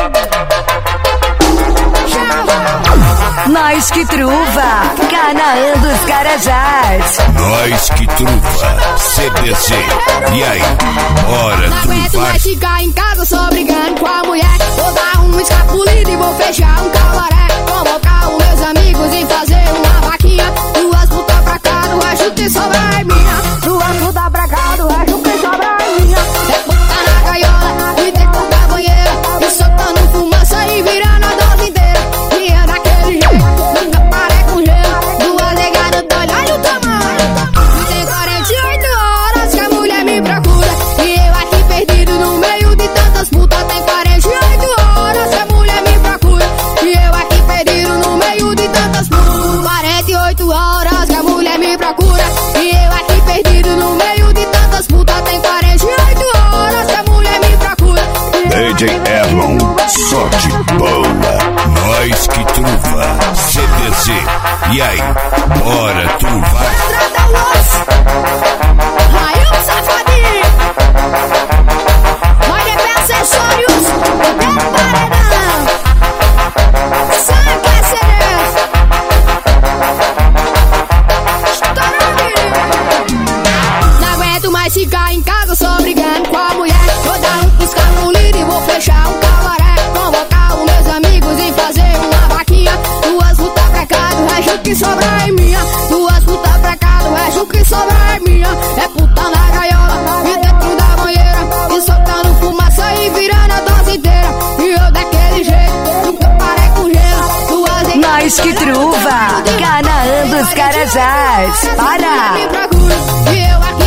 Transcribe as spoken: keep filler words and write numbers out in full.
Nós que truva, Canaã dos Carajás. Nós que truva, C B C. E aí, bora Não aguento truvar? mais ficar em casa só brigando com a mulher. Vou dar um escapulido e vou fechar um cabaré. Convocar os meus amigos e fazer uma vaquinha. Duas putas pra cá, do resto que sobra é minha. Duas putas pra cá, do resto que sobra é minha. É puta na gaiola e dentro da banheira. E soltando fumaça e virando a dose inteira. E é daquele jeito, nunca parei com gelo. Duas negadas doidas, olha o tamanho. E tem quarenta e oito horas que a mulher me procura. E eu aqui perdido no meio de tantas putas. Tem quarenta e oito horas que a mulher me procura. E eu aqui perdido no meio de tantas putas. quarenta e oito horas que a mulher me procura. E eu aqui perdido no meio de tantas putas. Tem quarenta e oito horas que a mulher me procura. D J Erlon, só de boa. Nós que truva, C B C. E aí, bora truvar? Trata o osso. Aí o safadinho. Vai de pé acessórios. De paredão. Sai que é C D. Não aguento mais ficar em casa só brigando com a mulher. Vou dar um escapulido e vou fechar um cabaré. Convocar os meus amigos e fazer uma vaquinha. Duas putas pra cá, do resto que sobra é minha. Duas putas pra cá, do resto que sobra é minha. É puta na gaiola e dentro da banheira. E soltando fumaça e virando a dose inteira. E eu daquele jeito, nunca parei com gelo. Duas Nós que truva, Canaã dos Carajás. Para! me procura. E eu aqui